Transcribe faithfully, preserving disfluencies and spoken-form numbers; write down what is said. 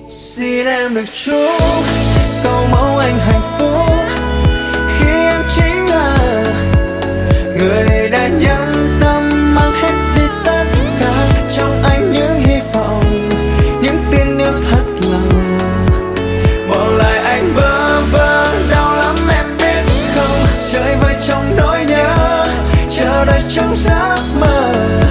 Xin em được chúc cầu mong anh hạnh phúc khi em chính là người đã nhẫn tâm mang hết đi tất cả trong anh, những hy vọng, những tiếng yêu thật lòng. Bỏ lại anh bơ vơ đau lắm em biết không, chơi vơi trong nỗi nhớ, chờ đợi trong giấc mơ.